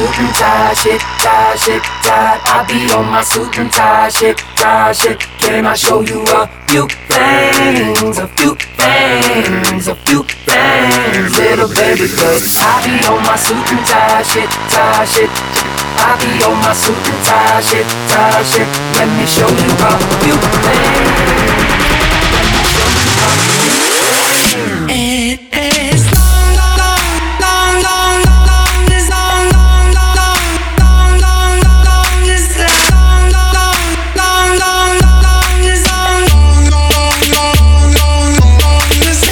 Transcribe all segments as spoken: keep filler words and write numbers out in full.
suit and tie shit, tie shit, tie. I be on my suit and tie shit, tie shit. Can I show you a few things, a few things, a few things, little baby? Cause I be on my suit and tie shit, tie shit. I be on my suit and tie shit, tie shit. Let me show you a few things. It is long, long, long, long, long, this long, long, long, long, long, long, this long, long, long, long, long, this long, long, long, long, long, this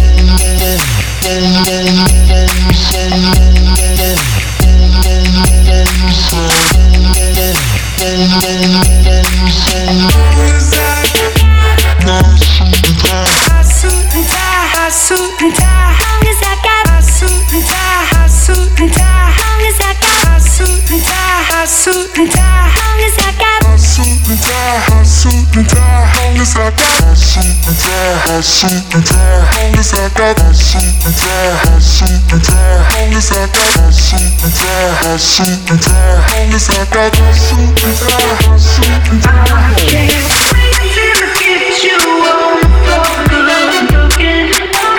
suit and tie, long as I got a suit and tie, a suit and tie, long as I got a suit and tie, a suit and tie, long as I got a suit and tie, a suit and tie, long as I got a suit and tie, a suit and tie, long as I got a suit and tie, a suit and tie, long as I got a suit and tie, a suit and tie, long as I got a suit and tie, a suit and tie. I can't wait to get you on the floor looking.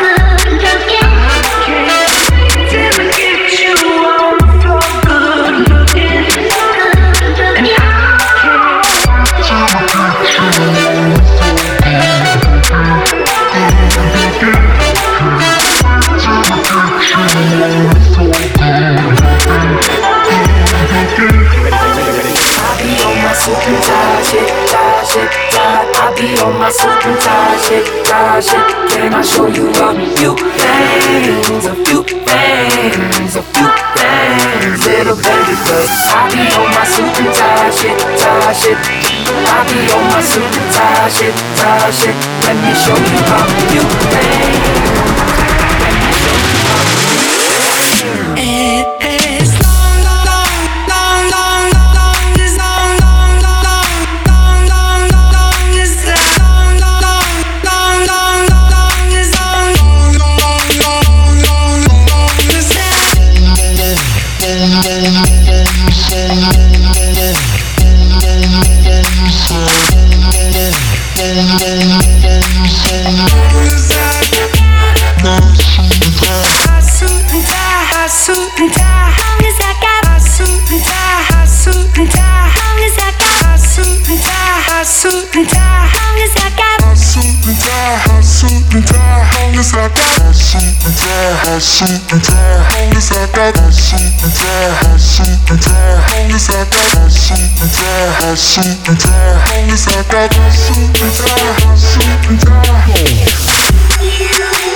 I be on my suit and tie shit, tie shit. Can I show you a few things, a few things, a few things, little baby? Cause I be on my suit and tie shit, tie shit. I be on my suit and tie shit, tie shit. Let me show you a few things. It is long, long, long, long, long, this long, long, long, long, long, long, this long, long, long, long, long, this long, long, long, long, long, this suit and tie, long as I got a suit and tie, a suit and tie, long as I got a suit and tie, a suit and tie, long as I got a suit and tie, a suit and tie, long as I got a suit and tie, a suit and tie, long as I got a suit and tie, a suit and tie, long as I got a suit and tie, a suit and tie, long as I got a suit and tie, a suit and tie.